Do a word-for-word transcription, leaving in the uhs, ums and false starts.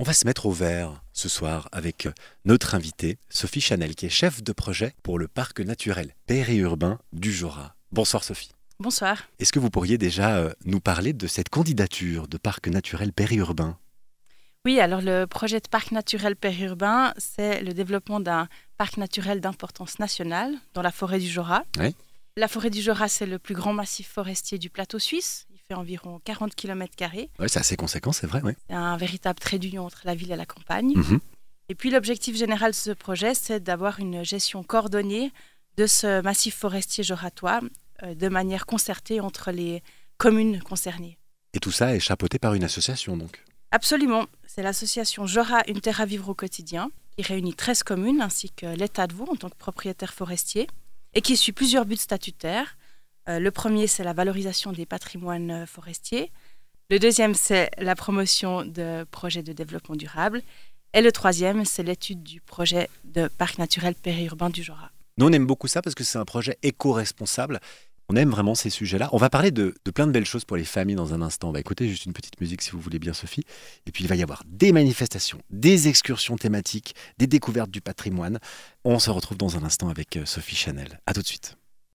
On va se mettre au vert ce soir avec notre invitée, Sophie Chanel, qui est chef de projet pour le parc naturel périurbain du Jorat. Bonsoir Sophie. Bonsoir. Est-ce que vous pourriez déjà euh, nous parler de cette candidature de parc naturel périurbain ? Oui, alors le projet de parc naturel périurbain, c'est le développement d'un parc naturel d'importance nationale dans la forêt du Jorat. Oui. La forêt du Jorat, c'est le plus grand massif forestier du plateau suisse. Il fait environ quarante kilomètres carrés. Oui, c'est assez conséquent, c'est vrai. Oui. C'est un véritable trait d'union entre la ville et la campagne. Mm-hmm. Et puis l'objectif général de ce projet, c'est d'avoir une gestion coordonnée de ce massif forestier joratois euh, de manière concertée entre les communes concernées. Et tout ça est chapeauté par une association donc ? Absolument. C'est l'association Jorat Une Terre à Vivre au Quotidien qui réunit treize communes ainsi que l'État de Vaud en tant que propriétaire forestier et qui suit plusieurs buts statutaires. Euh, le premier, c'est la valorisation des patrimoines forestiers. Le deuxième, c'est la promotion de projets de développement durable. Et le troisième, c'est l'étude du projet de parc naturel périurbain du Jorat. Nous, on aime beaucoup ça parce que c'est un projet éco-responsable. On aime vraiment ces sujets-là. On va parler de, de plein de belles choses pour les familles dans un instant. On va écouter juste une petite musique si vous voulez bien, Sophie. Et puis, il va y avoir des manifestations, des excursions thématiques, des découvertes du patrimoine. On se retrouve dans un instant avec Sophie Chanel. À tout de suite.